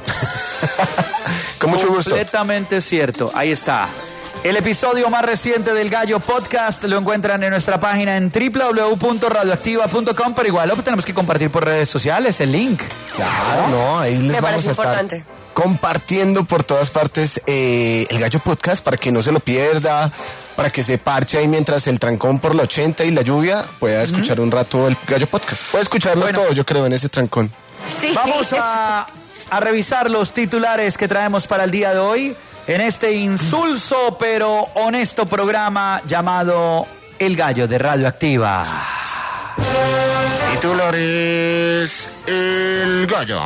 Con mucho gusto. Completamente cierto. Ahí está. El episodio más reciente del Gallo Podcast lo encuentran en nuestra página en doble u doble u doble u punto radioactiva punto com, pero igual lo tenemos que compartir por redes sociales, el link. Claro, no, ahí les Me vamos parece a estar importante. compartiendo por todas partes eh, el Gallo Podcast para que no se lo pierda, para que se parche ahí mientras el trancón por la ochenta y la lluvia pueda escuchar un rato el Gallo Podcast. Puede escucharlo Bueno. todo, yo creo, en ese trancón. Sí. Vamos a, a revisar los titulares que traemos para el día de hoy en este insulso pero honesto programa llamado El Gallo de Radioactiva. Titulares El Gallo.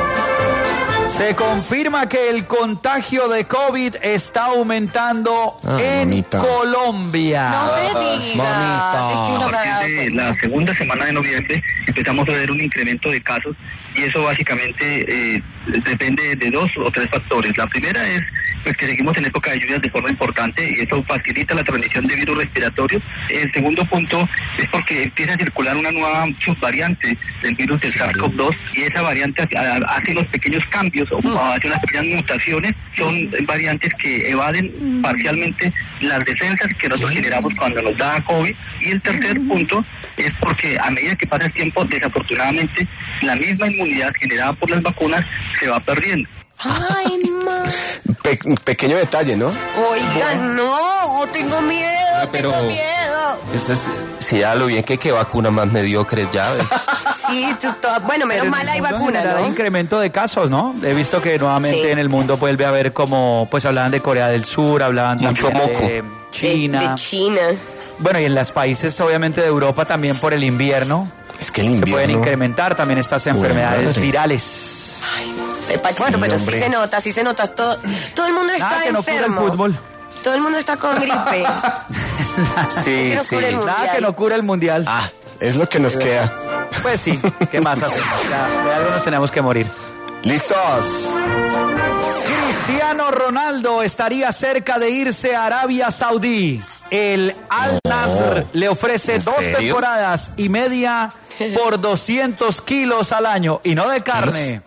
Se confirma que el contagio de COVID está aumentando Ah, en mamita. Colombia. No me digas. Mamita. Es que no me A había dado partir de cuenta. la segunda semana de noviembre empezamos a ver un incremento de casos y eso básicamente eh, depende de dos o tres factores. La primera es pues que seguimos en época de lluvias de forma importante y eso facilita la transmisión de virus respiratorios. El segundo punto es porque empieza a circular una nueva subvariante del virus del SARS-CoV dos y esa variante hace, hace unos pequeños cambios o hace unas pequeñas mutaciones. Son variantes que evaden parcialmente las defensas que nosotros generamos cuando nos da COVID. Y el tercer punto es porque a medida que pasa el tiempo, desafortunadamente, la misma inmunidad generada por las vacunas se va perdiendo. Ay, ma. Pe- pequeño detalle, ¿no? Oigan, no, tengo miedo, Pero- tengo miedo. Esto es, sí, ya lo bien que qué vacuna más mediocres ya. ¿ves? Sí, tú- to- bueno, menos Pero en mal el hay mundo en vacuna, general ¿no? Hay incremento de casos, ¿no? He visto que nuevamente Sí. en el mundo vuelve a haber como, pues hablaban de Corea del Sur, hablaban Mucho también moco. de China. De, de China. Bueno, y en los países obviamente de Europa también por el invierno Es que el se invierno... pueden incrementar también estas enfermedades madre. virales. Ay, no sé, Pachito, Sí, pero hombre. sí se nota, sí se nota. Todo, todo el mundo está Nada que no cura el enfermo. fútbol. Todo el mundo está con gripe. Sí, no sí. cura el Nada mundial. que no cura el mundial. Ah, es lo que nos queda. Pues sí, ¿qué más hacemos? Ya, de algo nos tenemos que morir. ¡Listos! Cristiano Ronaldo estaría cerca de irse a Arabia Saudí. El Al Nasr le ofrece ¿En dos serio? temporadas y media por doscientos kilos al año y no de carne.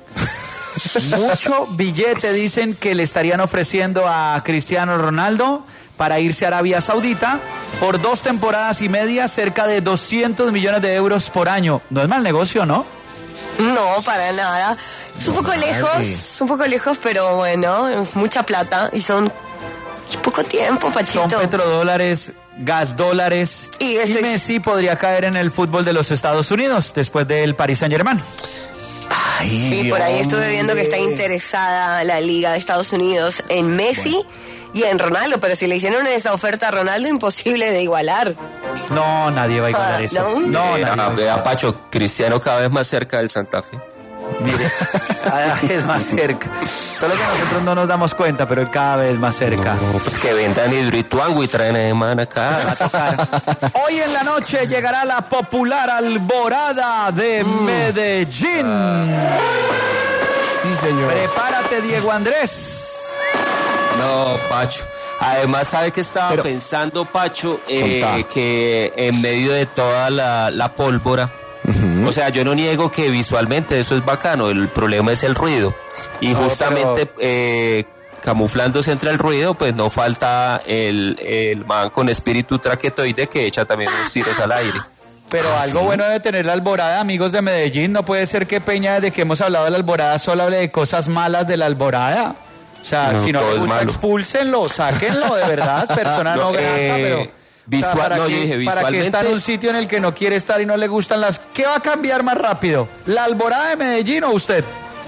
Mucho billete dicen que le estarían ofreciendo a Cristiano Ronaldo para irse a Arabia Saudita por dos temporadas y media, cerca de doscientos millones de euros por año. No es mal negocio, ¿no? No, para nada. Es un poco Madre. lejos, es un poco lejos, pero bueno, es mucha plata y son poco tiempo, Pachito. Son petrodólares, gas dólares. Y Y, estoy- Messi podría caer en el fútbol de los Estados Unidos después del Paris Saint-Germain. Ay, Sí, por ahí estuve viendo que está hombre. interesada la Liga de Estados Unidos en Messi y en Ronaldo, pero si le hicieron esa oferta a Ronaldo, imposible de igualar. No, nadie va a igualar Ah, eso. ¿no? No, nadie va a Vea, igualar. Pacho, Cristiano cada vez más cerca del Santa Fe. Mire, cada vez más cerca. Solo que nosotros no nos damos cuenta, pero cada vez más cerca. No, pues que vendan hidroituango y traen a man Va a acá. tocar. Hoy en la noche llegará la popular Alborada de Medellín. Sí, señor. Prepárate, Diego Andrés. No, Pacho. Además, ¿sabe qué estaba Pero- pensando, Pacho? Eh, Contá. que en medio de toda la, la pólvora, o sea, yo no niego que visualmente eso es bacano, el problema es el ruido. Y No, justamente eh, camuflándose entre el ruido, pues no falta el, el man con espíritu traquetoide que echa también unos tiros al aire. Pero algo bueno debe tener la Alborada, amigos de Medellín. No puede ser que Peña, desde que hemos hablado de la Alborada, solo hable de cosas malas de la Alborada. O sea, No, si no todo le es gusta, malo. expúlsenlo, sáquenlo, de verdad, persona no, No, grata, eh, pero... visual- ¿para no, qué- yo dije, ¿para qué está en visualmente- un sitio en el que no quiere estar y no le gustan las... ¿Qué va a cambiar más rápido? ¿La Alborada de Medellín o usted?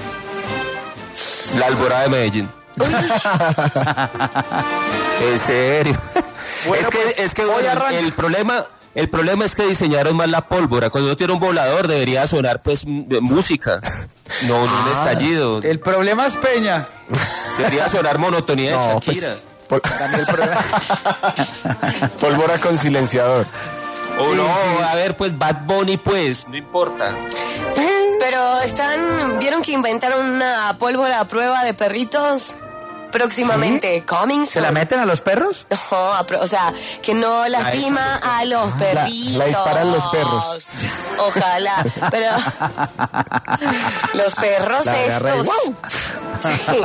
La Alborada de Medellín. En serio. Bueno, es que, pues, es que hoy bueno, arranca. el problema, el problema es que diseñaron mal la pólvora. Cuando uno tiene un volador debería sonar pues m- música, no un Ah, estallido. El problema es Peña. Debería sonar monotonía de No, pues, Shakira. pol- También el problema... pólvora con silenciador. O no, a ver, pues Bad Bunny, pues, no importa. Pero están, ¿vieron que inventaron una pólvora a prueba de perritos? Próximamente, coming ¿Se la soon. meten a los perros? No, a pro- o sea, que no lastima a los perritos. la disparan los perros. Ojalá, pero los perros La agarra y estos. ¡guau! Sí.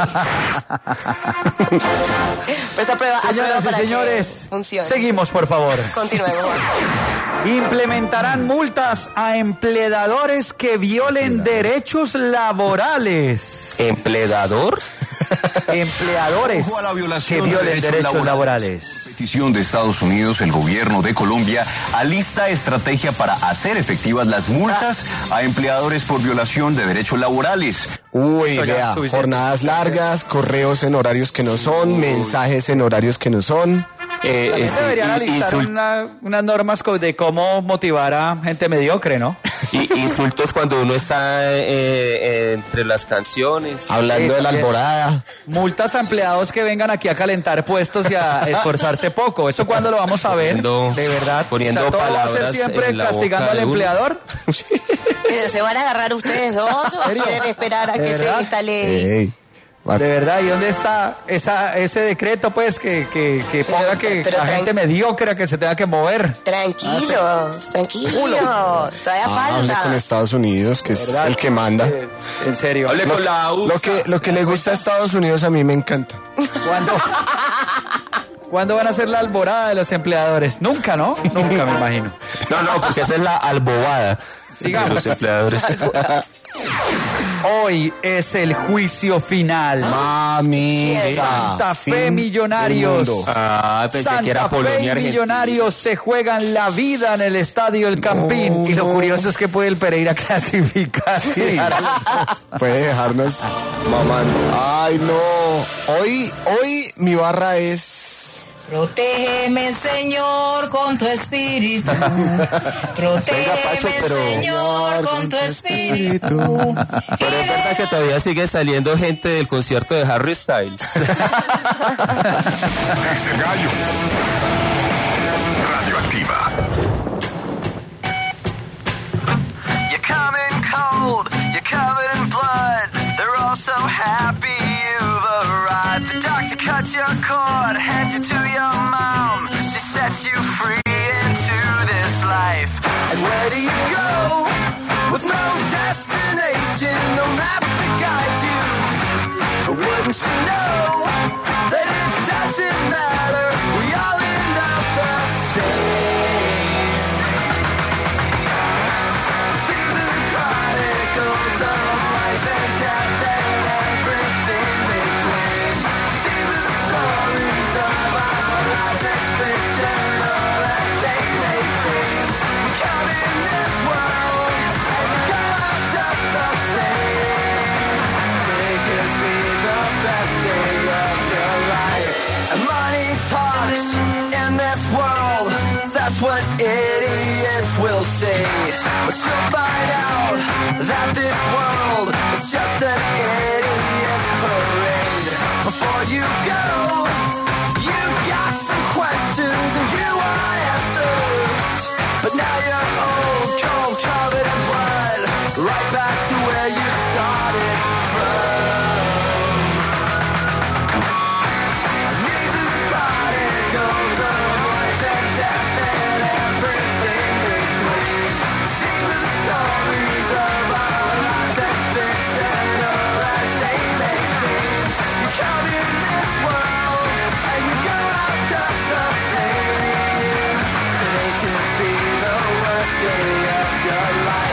Pero esa prueba, a prueba Señoras y para que señores, funcione. seguimos, por favor. Continuemos. Implementarán multas a empleadores que violen derechos laborales. ¿Empleador? Empleadores Ojo a la que violación de violen derechos derechos laborales. laborales. Petición de Estados Unidos, el gobierno de Colombia alista estrategia para hacer efectivas las multas a empleadores por violación de derechos laborales. Uy, Esto ya vea, es suficiente. jornadas largas, correos en horarios que no son, mensajes en horarios que no son. Eh, También eh, sí, deberían y- alistar insul- una- unas normas co- de cómo motivar a gente mediocre, ¿no? y- insultos cuando uno está eh, eh, entre las canciones. Hablando de la alborada. Multas a empleados que vengan aquí a calentar puestos y a esforzarse poco. ¿Eso cuándo lo vamos a ver? Poniendo- De verdad. poniendo ¿todo va a ser palabras siempre en la castigando boca al de uno? empleador? Pero ¿se van a agarrar ustedes dos o ¿Serio? quieren esperar a ¿De que se verdad? esta ley? Ey, va- De verdad, ¿y dónde está esa, ese decreto, pues, que, que, que Pero- ponga que pero la tran- gente mediocre que se tenga que mover? Tranquilos, tranquilos. Todavía Ah, hable con falta. Estados Unidos, que es ¿Verdad? el que manda. Eh, En serio. Hable Lo- con la U S A. Lo que, lo que le gusta a Estados Unidos a mí me encanta. ¿Cuándo, ¿Cuándo van a ser la alborada de los empleadores? Nunca, ¿no? Nunca, me imagino. No, no, porque esa es la albobada Sigamos. de los empleadores. Hoy es el juicio final. Mamita. Santa Fe Fin del Millonarios. mundo. Ah, pensé Santa que era Fe Polonia y Argentina. Millonarios se juegan la vida en el estadio El Campín. Y lo no. curioso es que puede el Pereira clasificar. y Sí. dejar a los dos. Puede dejarnos mamando. Ay, no. Hoy, hoy mi barra es. Protégeme, Señor, con tu espíritu. Protégeme, Pacho, pero- Señor, con tu espíritu. Pero es verdad que todavía sigue saliendo gente del concierto de Harry Styles. Es el gallo. Radioactiva. You're coming cold, you're covered in blood. They're all so happy you've arrived. The doctor cuts your cord, hands you to your mom. She sets you free into this life. And where do you go? With no destination, no map to guide you. Wouldn't you know that it doesn't matter? We all end up the same. These are the chronicles of life and death and everything between. These are the stories of our That's what idiots will say. But you'll find out that this world is just an idiot's parade. Before you go, you got some questions and you want answers. But now you're old, cold, covered in blood. Right back to where you started from. These are the chronicles of life and death and everything between. These are the stories of our lives as fictional as they may seem. You come in this world and you go out just the same. Today could be the worst day of your life.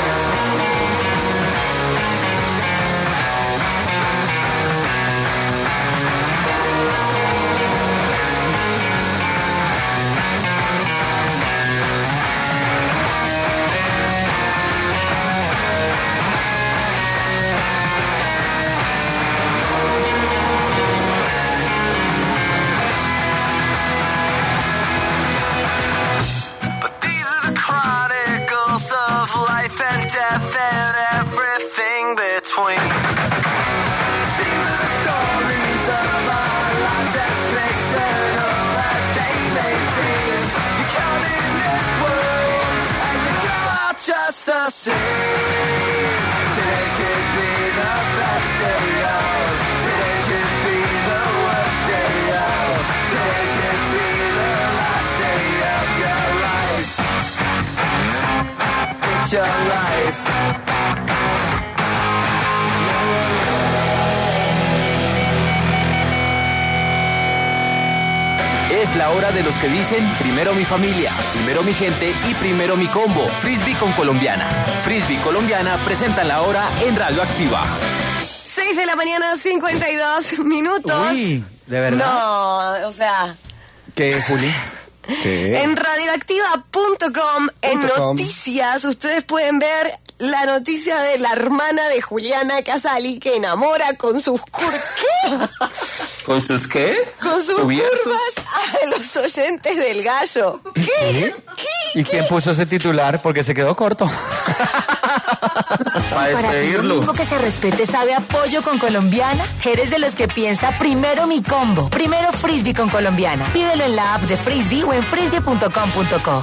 Chronicles of life and death and everything between. These are the stories of our lives as fictional as they may seem. You come in this world and you go out just the same. Today could be the best day of. Today could be the worst day of. Today could be the last day of your life. It's your life. Es la hora de los que dicen primero mi familia, primero mi gente y primero mi combo. Frisbee con Colombiana. Frisbee Colombiana presenta la hora en Radio Activa. seis de la mañana, cincuenta y dos minutos. Uy, ¿de verdad? No, o sea... ¿Qué, Juli? ¿Qué? En radioactiva punto com, en Punto com. noticias, ustedes pueden ver la noticia de la hermana de Juliana Casali que enamora con sus cur... ¿Qué? ¿Con sus qué? Con sus ¿Cubiertos? curvas a los oyentes del gallo. ¿Qué? ¿Qué? ¿Qué? ¿Y quién puso ese titular? Porque se quedó corto. Para Para ti lo despedirlo. mismo que se respete sabe a pollo con Colombiana. Eres de los que piensa primero mi combo, primero Frisbee con Colombiana. Pídelo en la app de Frisbee o en frisbee punto com punto co.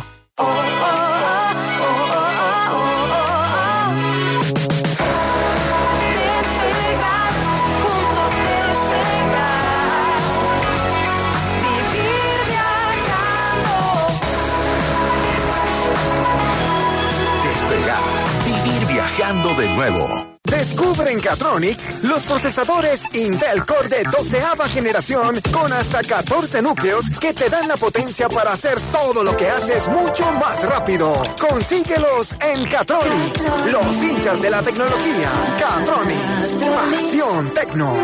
Despegar. Vivir viajando de nuevo. Descubre en Catronics los procesadores Intel Core de doceava generación con hasta catorce núcleos que te dan la potencia para hacer todo lo que haces mucho más rápido. Consíguelos en Catronics, los hinchas de la tecnología. Catronics, pasión tecno.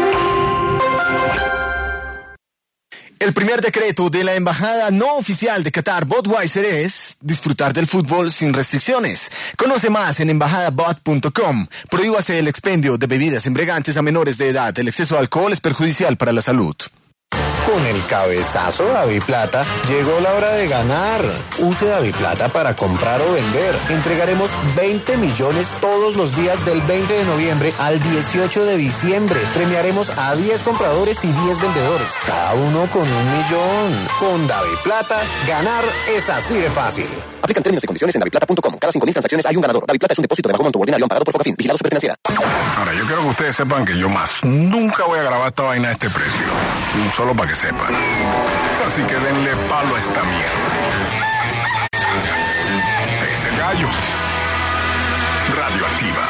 El primer decreto de la embajada no oficial de Qatar Budweiser es disfrutar del fútbol sin restricciones. Conoce más en embajada bud punto com. Prohíbase el expendio de bebidas embriagantes a menores de edad. El exceso de alcohol es perjudicial para la salud. Con el cabezazo Daviplata llegó la hora de ganar. Use Daviplata para comprar o vender. Entregaremos veinte millones todos los días del veinte de noviembre al dieciocho de diciembre. Premiaremos a diez compradores y diez vendedores, cada uno con un millón. Con Daviplata, ganar es así de fácil. Aplican términos y condiciones en daviplata punto com. Cada cinco mil transacciones hay un ganador. Daviplata es un depósito de bajo monto ordinario amparado por Focafin. Vigilado Superfinanciera. Ahora, yo quiero que ustedes sepan que yo más nunca voy a grabar esta vaina a este precio. Solo para que sepan. Así que denle palo a esta mierda. Ese gallo. Radioactiva.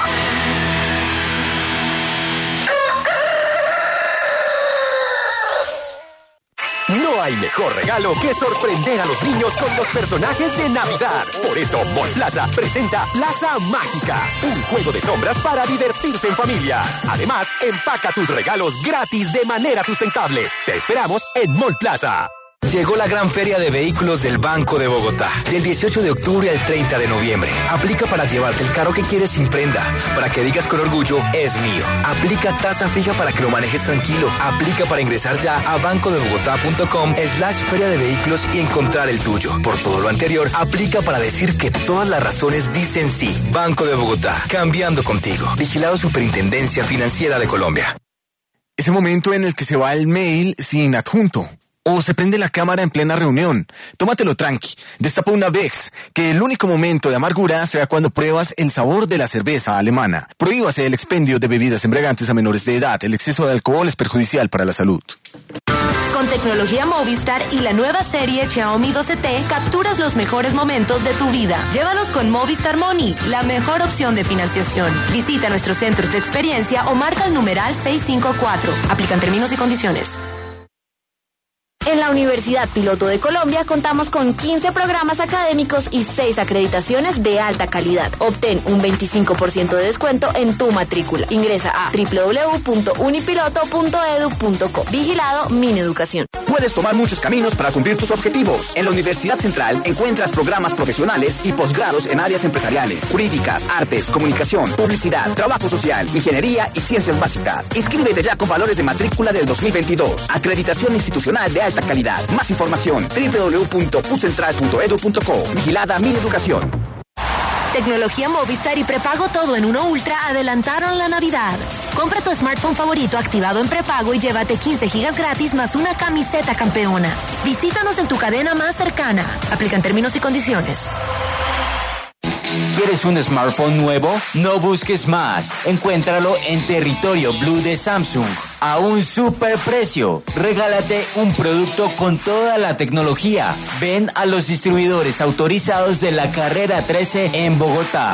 No hay mejor regalo que sorprender a los niños con los personajes de Navidad. Por eso, Mall Plaza presenta Plaza Mágica, un juego de sombras para divertirse en familia. Además, empaca tus regalos gratis de manera sustentable. Te esperamos en Mall Plaza. Llegó la gran feria de vehículos del Banco de Bogotá, del dieciocho de octubre al treinta de noviembre. Aplica para llevarte el carro que quieres sin prenda, para que digas con orgullo, es mío. Aplica tasa fija para que lo manejes tranquilo. Aplica para ingresar ya a bancodebogotá.com slash feria de vehículos y encontrar el tuyo. Por todo lo anterior, aplica para decir que todas las razones dicen sí. Banco de Bogotá, cambiando contigo. Vigilado Superintendencia Financiera de Colombia. Ese momento en el que se va el mail sin adjunto. O se prende la cámara en plena reunión. Tómatelo tranqui. Destapa una Bex, que el único momento de amargura sea cuando pruebas el sabor de la cerveza alemana. Prohíbase el expendio de bebidas embriagantes a menores de edad. El exceso de alcohol es perjudicial para la salud. Con tecnología Movistar y la nueva serie Xiaomi doce T, capturas los mejores momentos de tu vida. Llévalos con Movistar Money, la mejor opción de financiación. Visita nuestros centros de experiencia o marca el numeral seiscientos cincuenta y cuatro. Aplican términos y condiciones. En la Universidad Piloto de Colombia contamos con quince programas académicos y seis acreditaciones de alta calidad. Obtén un veinticinco por ciento de descuento en tu matrícula. Ingresa a doble u doble u doble u punto unipiloto punto edu punto co. Vigilado Mineducación. Puedes tomar muchos caminos para cumplir tus objetivos. En la Universidad Central encuentras programas profesionales y posgrados en áreas empresariales, jurídicas, artes, comunicación, publicidad, trabajo social, ingeniería y ciencias básicas. Inscríbete ya con valores de matrícula del dos mil veintidós. Acreditación institucional de alta calidad. Más información, doble u doble u doble u punto u central punto edu punto co. Vigilada Mineducación. Tecnología Movistar y prepago todo en uno Ultra adelantaron la Navidad. Compra tu smartphone favorito activado en prepago y llévate quince gigas gratis más una camiseta campeona. Visítanos en tu cadena más cercana. Aplican términos y condiciones. ¿Quieres un smartphone nuevo? No busques más. Encuéntralo en Territorio Blue de Samsung a un super precio. Regálate un producto con toda la tecnología. Ven a los distribuidores autorizados de la Carrera trece en Bogotá.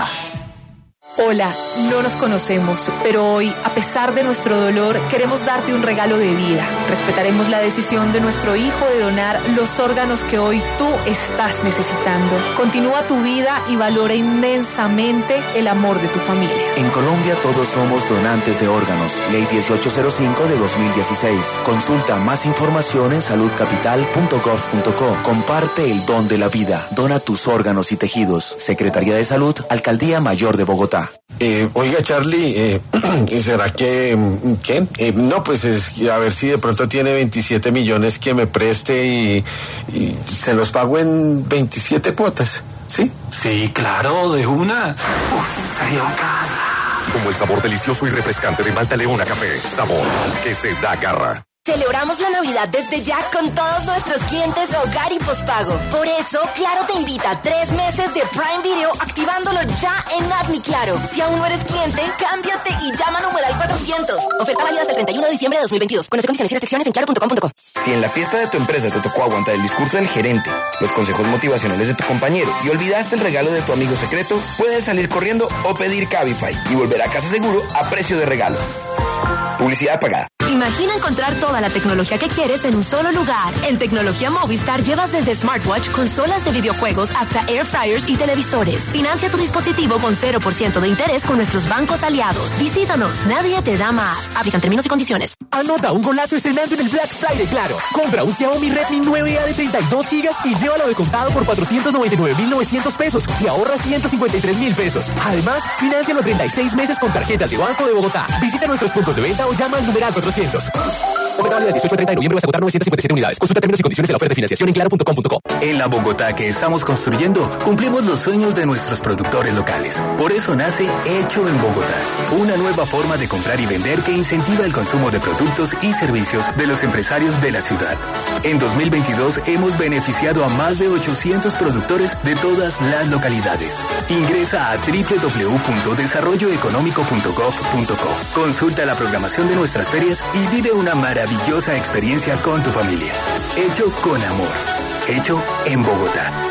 Hola, no nos conocemos, pero hoy, a pesar de nuestro dolor, queremos darte un regalo de vida. Respetaremos la decisión de nuestro hijo de donar los órganos que hoy tú estás necesitando. Continúa tu vida y valora inmensamente el amor de tu familia. En Colombia todos somos donantes de órganos. Ley dieciocho cero cinco de dos mil dieciséis. Consulta más información en salud capital punto gov punto co. Comparte el don de la vida. Dona tus órganos y tejidos. Secretaría de Salud, Alcaldía Mayor de Bogotá. Eh, oiga, Charlie, eh, ¿será que, qué? Eh, no, pues es, a ver si de pronto tiene veintisiete millones que me preste y, y se los pago en veintisiete cuotas, ¿sí? Sí, claro, de una. Uf, frío garra. Como el sabor delicioso y refrescante de Malta Leona Café. Sabor que se da garra. Celebramos la Navidad desde ya con todos nuestros clientes hogar y pospago. Por eso, Claro te invita a tres meses de Prime Video activándolo ya en App Mi Claro. Si aún no eres cliente, cámbiate y llama numeral cuatrocientos. Oferta válida hasta el treinta y uno de diciembre de dos mil veintidós. Conoce condiciones y restricciones en claro punto com punto co. Si en la fiesta de tu empresa te tocó aguantar el discurso del gerente, los consejos motivacionales de tu compañero y olvidaste el regalo de tu amigo secreto, puedes salir corriendo o pedir Cabify y volver a casa seguro a precio de regalo. Publicidad pagada. Imagina encontrar toda la tecnología que quieres en un solo lugar. En Tecnología Movistar llevas desde smartwatch, consolas de videojuegos hasta air fryers y televisores. Financia tu dispositivo con cero por ciento de interés con nuestros bancos aliados. Visítanos, nadie te da más. Aplican términos y condiciones. Anota un golazo estrenando en el Black Friday Claro. Compra un Xiaomi Redmi nueve A de treinta y dos gigas y llévalo de contado por cuatrocientos noventa y nueve mil novecientos pesos y ahorra ciento cincuenta y tres mil pesos. Además, financialo treinta y seis meses con tarjetas de Banco de Bogotá. Visita nuestros puntos de venta o llama al numeral cuatrocientos. Oferta válida del dieciocho al treinta de noviembre hasta agotar novecientas cincuenta y siete unidades. Consulta términos y condiciones de la oferta de financiación en claro punto com punto co. En la Bogotá que estamos construyendo, cumplimos los sueños de nuestros productores locales. Por eso nace Hecho en Bogotá, una nueva forma de comprar y vender que incentiva el consumo de productos y servicios de los empresarios de la ciudad. En dos mil veintidós hemos beneficiado a más de ochocientos productores de todas las localidades. Ingresa a doble u doble u doble u punto desarrollo económico punto gov punto co. Consulta la programación de nuestras ferias y vive una maravillosa experiencia con tu familia. Hecho con amor. Hecho en Bogotá.